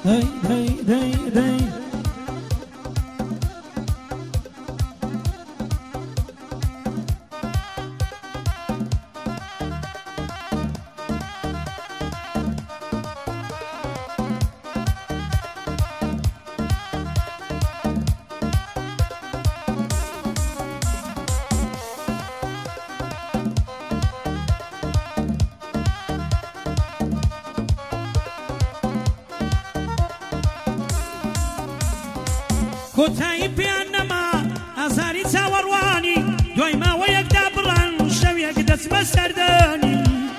هي هي هي هي كوتاي بيانما أزاري تاورواني دوي ما ويك دابران شويك دسم سرداني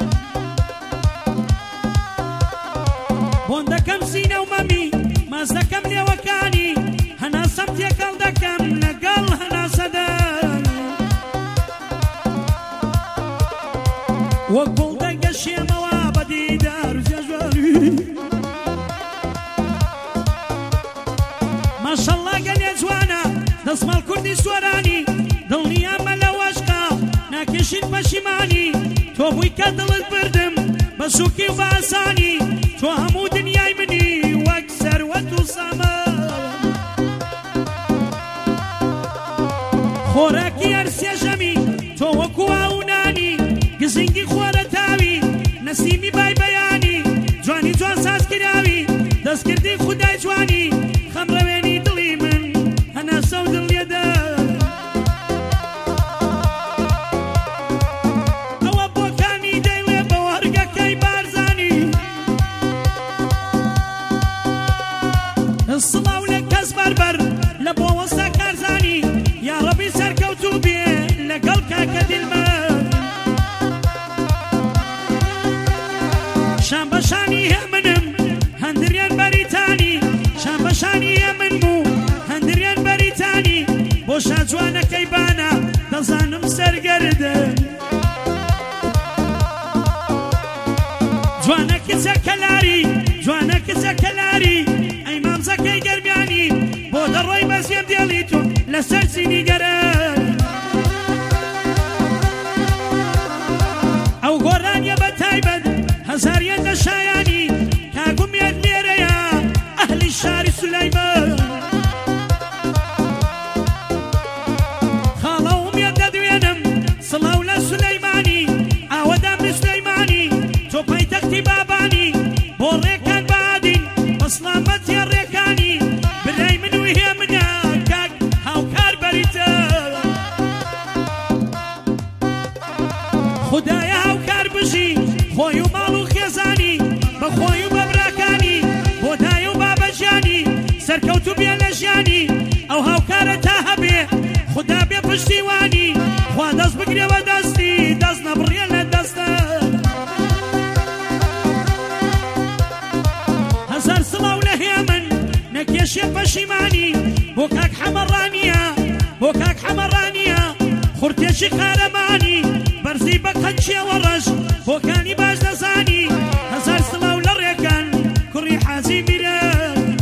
بوندكم سينا ومامي مازدكم لي وكاني هنا صمت يكال دكم نقل هنا صداني وقول دق الشيمة وابدي دار جوالي ما شاء الله قال يا جوانا دسم الكردي سوراني ضلني أمل واشقى ناكشين بشماني تو بوي كدل البردم بسوكي وباساني تو همو دنياي مني واكسر وتصامان خوراكي أرسي جمي تو وكوا وناني قزنجي خورتاوي نسيمي باي بياني جواني جوان ساس كراوي دس كردي خداي جواني خمرويني دلي من أنا سود اليدا أو أبو كاني ديلي بورقة كي بارزاني الصلاة ولك بربر لبو وسط كارزاني يا ربي سركوتو بيه لقلقا كدلمان شام بشاني همنم هندريان بريتاني شام بشاني همنمو هندريان بريتاني بوشا جوانا كيبانا دزانم سرگردن جوانا كسا كلاري جوانا كسا كلاري اي مامزا كي قربياني بود الروي بزيم دياليتو لسر سيني قران او قران يبا تايبد هزاريان دشاياني كاقوم يد ليريا اهل الشاري سليمان خالهم يد دوينم صلاولا سليماني اودام سليماني تو بيتكتي باباني بوريكان بعدين بصلامت يا ريكاني بالراي من وهي منا كاك هاوكار بريتا خدايا هاوكار بجي خوي ومالو خيزاني بخوي وببراكاني بوداي وبابجاني سركوتو بيالجاني او هاوكار تاهبي خدا بي پشتیوانی خوا دست بگری و دستی دست نبریل دسته هزار صلاة ولهي من نكيش پشیمانی بوكاك حمرانيا بوكاك حمرانيا خورتيش قارماني برزي بقنشي ورش بوكاني باش نزاني هزار صلاة ولريكان كري حازي ميران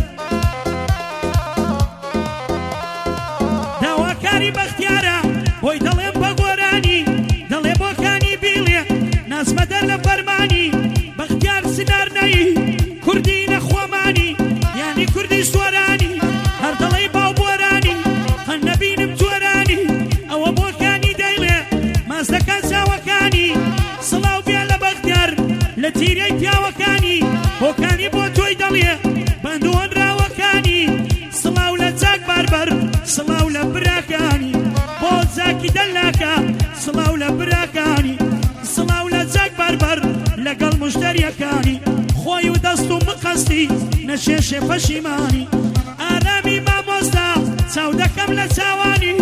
دواكاري باختيارا بوي دلين بقوراني دلي بوكاني بيلي ناس مدر لفرماني باختيار سنار ناي كردي نخواماني يعني كردي سوراني هر دلي باوبوراني النبي نبتوراني او بوكاني دايلي ما زكان ساوكاني صلاو بيالا باختيار لتيري تياوكاني بوكاني بوتوي دلي بندوان راوكاني صلاو لتاك بربر صلاو لبراكاني بوزاكي دلاكا صلاو لبراكاني صلاو لزاك بربر لقل مشتريكاني خوي ودستو مقصدي نشيش فشيماني آرامي ما مزدا سودكم لساواني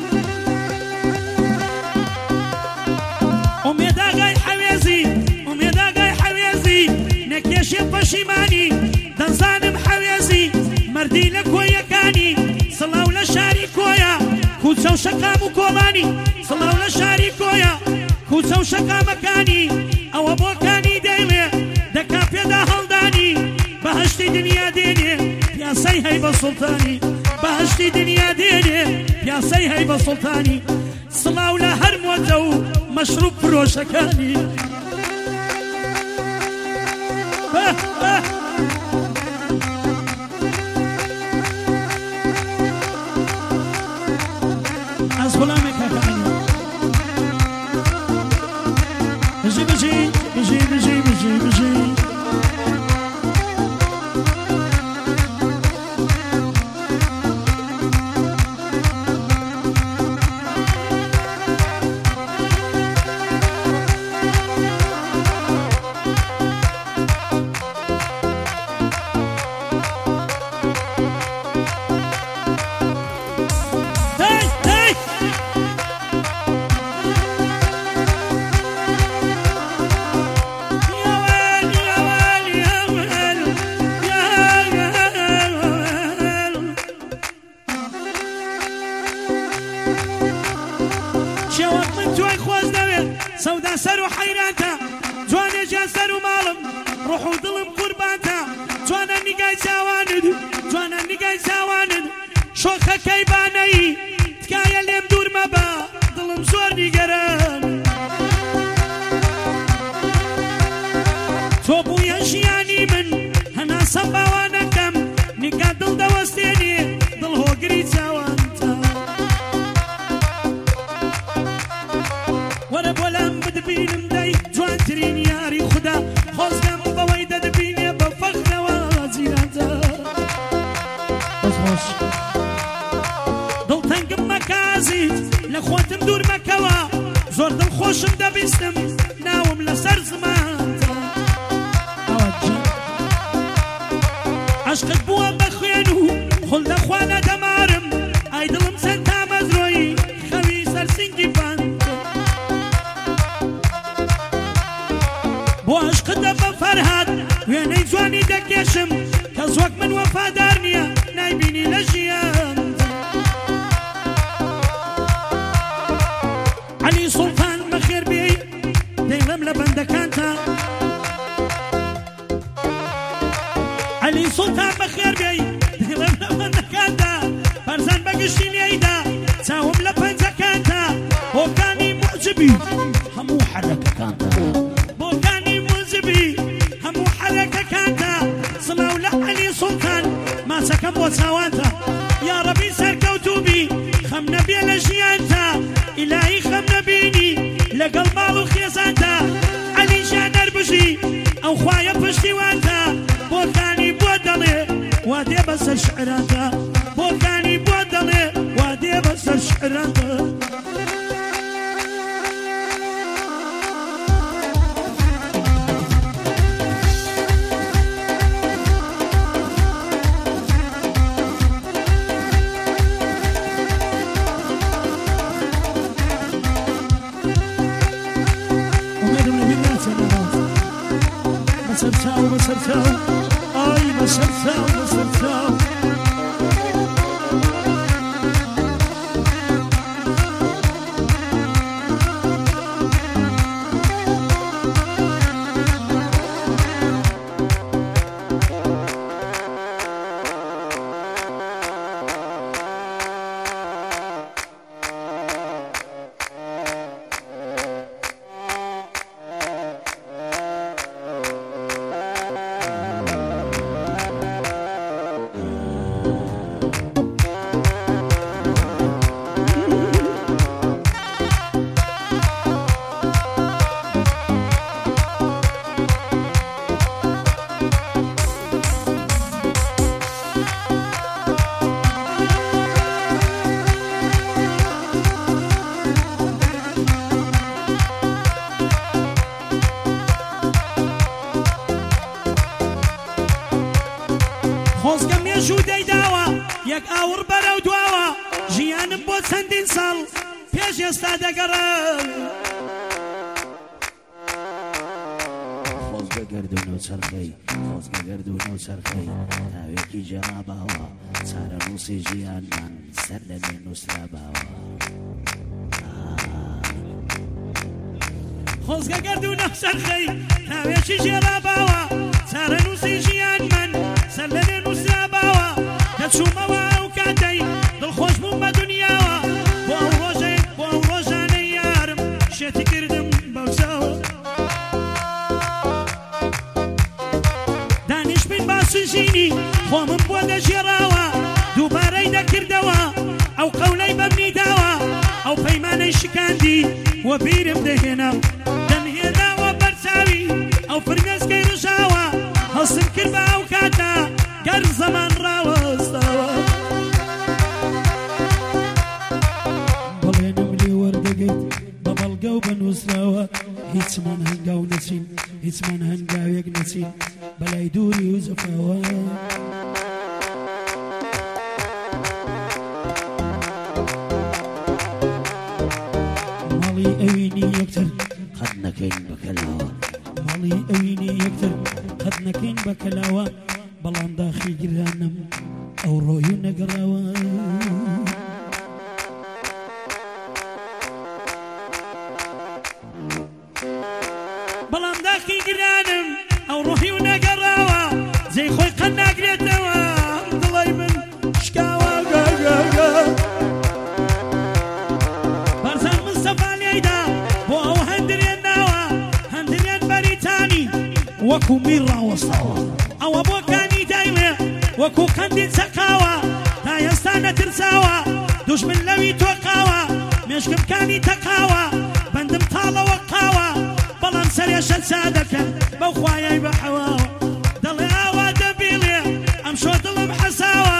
أميدا غاي حويزي أميدا غاي حويزي نكيش فشيماني دنزانم حويزي مردي لك ويكاني صلاو لشاري كويا كوتسو شقام وكولاني صلاو لشاري كويا كوتسو شقام مكاني او بوكاني دايلي دكا بيدا هلداني بهشتي دنيا ديني يا سي هيبة سلطاني بهشتي دنيا ديني يا سي هيبة سلطاني صلاو لهر موتو مشروب شێوەت من توای خۆش دەوێت سەودا سەر و حەیرانتە جوانێ جا سەر و ماڵم ڕوح و دڵم قوربانتە جوانە نیگای چاوانت جوانە نیگای چاوانت شۆخەکەی بانەیی تکایە لێم دوور مەبە دڵم زۆر نیگەران تۆ بوویە ژیانی من هەناسە باوانەکەم نیگا دڵ دەوەستێنێ دڵ هۆگری چاوانتە وەرە بۆ لەم بدبینم دەی جوانترین یاری خوددا خۆزگەم بەوەی دەدبینێ بە فەخرەوە جیرانتە دڵتەنگم مەکازیت لە خۆتم دوور مەکەوە زۆر دڵخۆشم دەبیستم ناوم لەسەر زمانتە عشقت بووە بە خوێن و خۆل دەخوا لە دەمارم ئای دڵم چەند تامەزرۆی خەوی سەرسینگی بانتە بۆ عشقتە بە فەرهاد وێنەی جوانی دەکێشم کەس وەک من وەفادار نییە نایبینی لە ژیان عەلی سوڵتان بەخێر بێی دەیڵم لە بەندەکانتە عەلی سوڵتان بەخێر بێی دەیڵم لە بەندەکانتە بەرزان بەگشتی لێیدا چاوم لە پەنجەکانتە بۆکانی موجبی هەموو حەرەکەکانتە بۆکانی موجبی هەموو حەرەکەکانتە سڵاو لە عەلی سوڵتان ماسەکەم بۆ چاوانتە یا ڕەبی سەرکەوتوبی خەم نەبێ لە ژیانتە ئیلاهی خەم نەبینی لەگەڵ ماڵ و خێزانتە عەلی ژانەر بژی ئەو خوایە پشتیوانتە بۆکانی بۆ دەڵێ وا دێ بەسەر شعرانتە بۆکانی بۆ دەڵێ وا دێ بەسەر شعرانتە خۆزگەم مێژوو دەیداوە یەک ئاور بەرەو دواوە ژیانم بۆ چەندین ساڵ پێش ئێستا دەگەڕێم خۆزگە گەردون و چەرخەی خۆزگە گەردون و چەرخەی ناوێکی جەڵاباوە چارە نووسی ژیانمان سەر لە لێ نووسراباوە خۆزگە گەردون و چەرخەی ناوێکی جێڵاباوە چارە نووسی ژیانمان سەر لە لێ نووسراباوە دەچوومەوە ئەو کاتەی دڵخۆش بووم بە دونیاوە بۆ ئەو ڕۆژانەی یارم شێتی کردم بەو چاوە دانیش بین باسی ژینی خۆمم بۆ دەژێڕاوە دووبارەی دەکردەوە ئەو قەولەی بەمنی داوە ئەو پەیمانەی شکاندی وە بیرم دەهێنا دەنهێناوە بەرچاوی ئەو فرمێسکەی ڕژاوە هەڵسم کرد بە ئەو کاتە گەر زەمان ڕاوەستەوە بەڵێنم لێ وەردەگەیت بە بەڵگە و بە نووسراوە هیچمان هەنگاو نەچین هیچمان هەنگاوێک نەچین بەلای دووری و زەفاوە ماڵی ئەوینی یەکتر قەت نەکەین بەکەلاوە ماڵی ئەوینی یەکتر قەت نەکەین بەکەلاوە بەڵام داخی گرانم ئەو ڕۆی و نەگەڕاوە وەکو میر ڕاوەستاوە ئەوە بۆ کانی دایوێ وەکو قەندی چەقاوە تا ئێستا نەترساوە دوژمن لەوی تۆقاوە مێشکم کانی تەقاوە بەندم تاڵەوە قاوە بەڵام سەرێشە چا دەکەن بەو خوایای بە حەواوە دەڵێ ئاوا دەبیڵێ ئەم شۆ دڵم حەساوە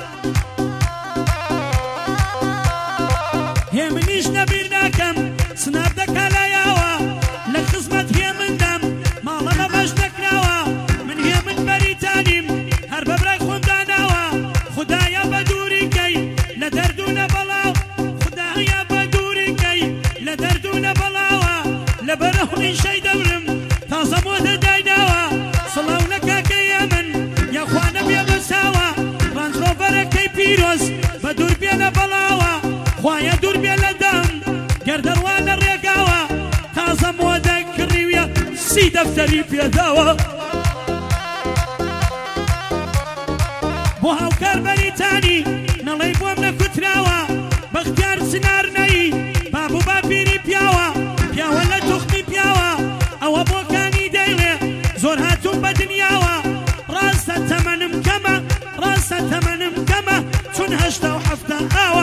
هێ منیش نەبیر ناکەم سناب دەکا لایاوە لە خزمەت هێ مندەم ماڵە لە بەش نەکراوە من هێ من بەریتانیم هەر بەبرای خۆم داناوە خودایە بە دووریکەی لە دەردوونە بەڵاو خودایە بە دووریکەی لە دەردوونە بەڵاوە لە بەرەهوڵی شەی دەورم تازە مۆدە دایناوە سڵاو لە کاکەیە من یاخوانە بێ بەساوە ڕانجڕۆڤەرەکەی پیرۆز بە دوور بێ لە بەڵاوە خوایە دوور بێ لە دەم گەردەڕوا لە ڕێگاوە تازە مۆدەی کڕیویە سی دەفتەری پێداوە بۆ هاوکار بەریتانی نەڵەی بۆم نەکوتراوە بەختیار چنار نەی بابوو باپیری پیاوە پیاوە لە توخمی پیاوە ئەوە بۆکانی دەیڵێ زۆر هاتووم بە دنیاوە ڕاستە تەمەنم کەمە ڕاستە تەمەنم کەمە چون 87 ئاوە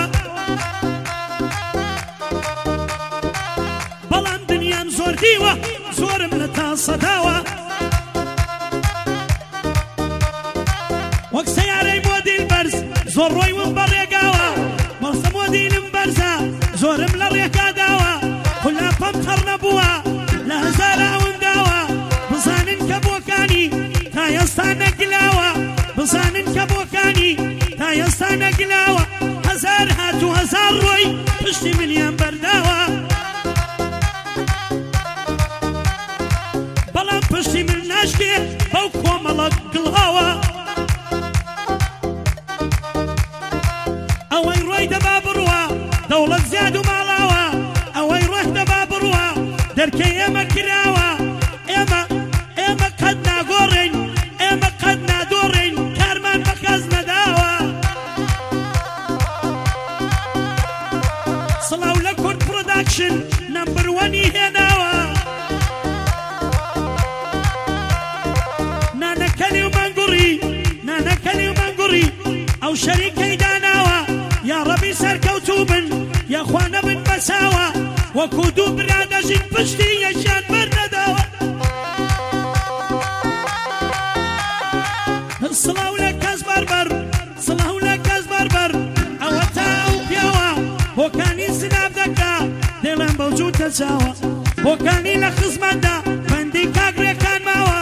بەڵام دنیام زۆر دیوە زۆرم لە تا سەداوە وەک سەیارەی مۆدیل بەرز زۆر ڕۆی وم بە ڕێگاوە مەڵسە مۆدیلم بەرزە زۆرم لە ڕێکاداوە خولاپەم تەڕ نەبووە لە هەزارە ئەوەنداوە بزانن کە بۆکانی تا ئێستا نەگلاوە بزانن کە بۆکانی تا ئێستا نەگلاوە هەزار هاتوو هەزار ڕۆی پشتی منیان بەرداوە بەڵام پشتی من ناشکێ بەو کۆمەڵە گڵهاوە ئەوەی ڕۆی دەبا بڕوە دەوڵەت زیاد و ماڵاوە ئەوەی ڕۆی دەبا بڕوە دەرکەی ئێمە کراوە ئێمە قەت ناگۆڕین ئێمە قەت نادۆڕین کارمان بە کەس نەداوە سڵاو لە کورد پرۆداکشن نەمبەر وەنی هێناوە نانەکەلی و مەنگوڕی ئەو شەریکەی داناوە یا ڕەبی سەرکەوتوو بن یاخوا نەبن بەساوە وەکو دوو برادەژین پشتی یەکیان بەرنەداوە سڵاو لە کەس بەربەر سڵاو لە کەس بەربەر ئەوە تا ئەو پیاوە بۆکانی سناب دەکا دێڵێن بەو جووتە چاوە بۆکانی لە خزمەتدا بەندی کاگرێکان ماوە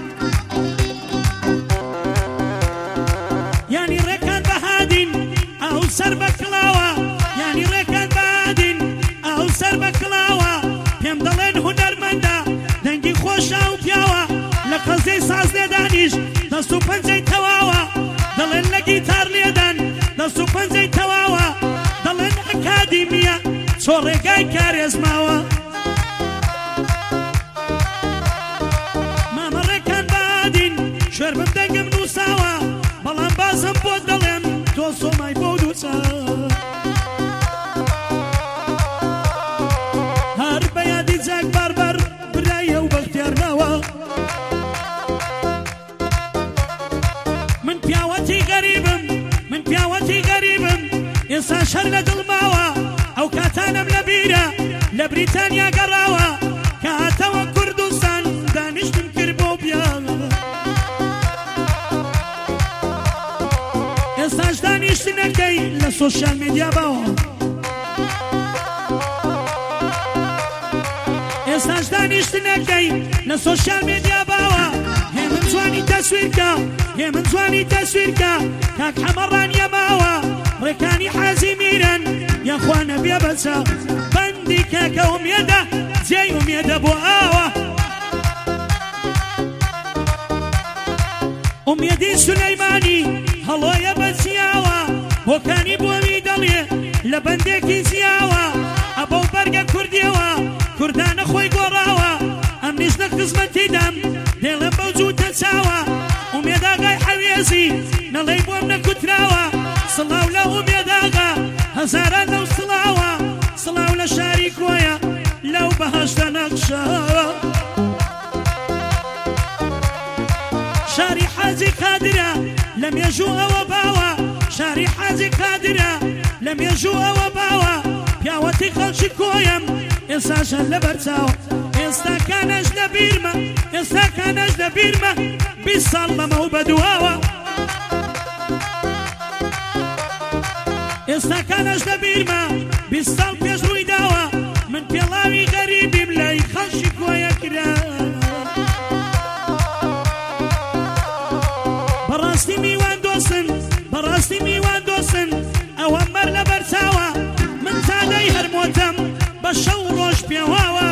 یانی ڕێکان بەهادین ئەو سەر بە کڵاوە یانی ڕێکان بەهادین ئەو سەر بە کڵاوە پێم دەڵێن هونەرمەندە دەنگی خۆشە و پیاوە لە قەزەی ساز لێدانیش دەست و پەنجەی تەواوە دەڵێن لە گیتار لێدان دەست و پەنجەی تەواوە دەڵێن ئەکادیمیە چۆ ڕێگای کارێزماوە مامە ڕێکان بەهادین شوێر بم دەنگم نووساوە بەڵام بازم بۆ دەڵێم تۆ سۆمای بۆ دووچە هەر بە یادی جاک باربەر برایە و بەختیارناوە من پیاوەتی غەریبم ئێستا شەر لە دڵماوە ئەو کاتانم لە بیرە لە بریتانیا گەڕاوە کە هاتەوە کوردستان دانیشتم کرد بۆ پیاوە ئێستاش دانیشتنەکەی لە سۆشیال میدیا باوە ئێستاش دانیشتنەکەی لە سۆشیال میدیا باوە هێ من جوانی تەسویرکە هێ من جوانی تەسویرکە کاک حەمەڕان یەماوە ڕێکانی حەزی میرن یاخوا نەبێ بەچە بەندی کاکە ئومێدە جێی ئومێدە بۆ ئاوە ئومێدی سولەیمانی هەڵۆیە بەچیاوە بۆکانی بۆوی دەڵێ لە بەندێکی زیاوە ئەبەو بەرگە کوردیەوە کوردانە خۆی گۆڕاوە ئەم نیش لە خزمەتی دەم دێڵێم بەو جووتە چاوە ئومێداغای حەوێزی نەڵەی بۆم نەکوتراوە سڵاو لە ئومێداغا هەزاران لەو سڵاوە سڵاو لە شاری کۆیە لەو بەهەشتە نەخشاوە حازی قادرە لە مێژوو ئەوە باوە شاری حازی قادرە لە مێژوو ئەوە باوە پیاوەتی خەڵکی کۆیەم ئێستاشە لە بەرچاوە ئێستاکانەش لە بیرمە ئێستاکانەش لە بیرمە 20 ساڵ لەمە و بەدواوە ئێستاکانەش لە بیرمە 20 ساڵ پێش ڕووی داوە من پێڵاوی غەریبیم لای خەڵکی کۆیە کرا بەڕاستی میوان دۆسن بەڕاستی میوان دۆسن ئەوە مەر لە بەرچاوە من زادەی هەرمۆتەم بە شەو ڕۆژ پێواوە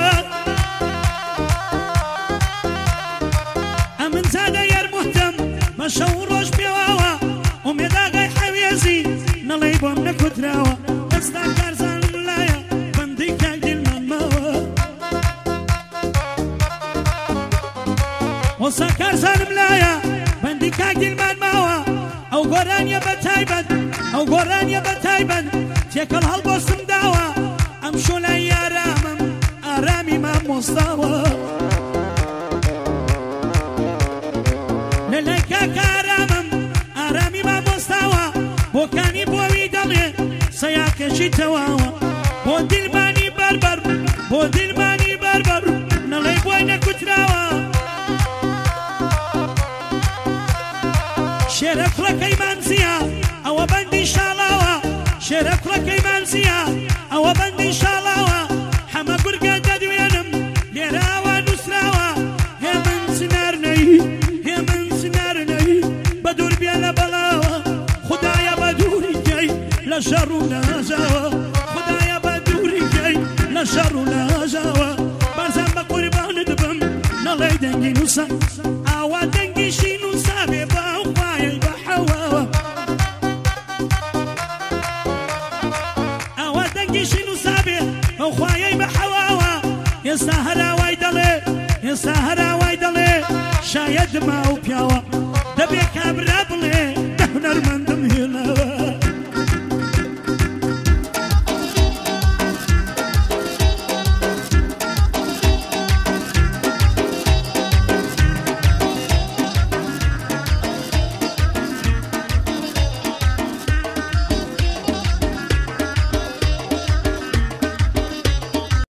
ئەمن زادەی هەرمۆتەم بە شەو ڕۆژ پێواوە ئومێداگای حەوێزی نەڵێی بۆم نەکوتراوە ئێستا کارزانم لایە بەندەی کاک دیلمانماوە ئۆستا کارزانم لایە بەندی کاک دیلمانماوە ئەو گۆرانیە بە تایبەت ئەو گۆرانیە بە تایبەت تێکەڵ هەڵبۆستم داوە ئەم شۆلای ئارامم ئارامی مامۆستاوە لە لای کاک ئارامم ئارامی مامۆستاوە بۆکانی بۆوی دەڵێ سەیاکەشی تەواوە بۆ دیلمانی بەربەر بۆ دیلمانی بەربەر نەڵێی بۆی نەکوتراوە شێرە کوڕەکەی مانزیە ئەوە بەندی شاڵاوە شێرە کوڕەکەی مانزیە ئەوە بەندی شاڵاوە هەمە گورگە دەدوێنم لێراوە نووسراوە هێ من سنارنەی هێ من سنارنەی بە دوور بێ لە بەڵاوە خودایە بە دووری گەی لە شەڕ و لەژاوە خودایە بە دووری گەی لە شەڕ و لەژاوە بەرزان بە قوربانت بم نەڵێی دەنگی نووسە ئاوا دەنگیشی نووسا بێ باوخوایەی بە حەواوە ئاوا دەنگیشی نووسا بێ بەوخوایەی بە حەواوە ئێستا هەراوای دەڵێ ئێستا هەراوای دەڵێ شایەت ما و پیاوە دەبێ کابرا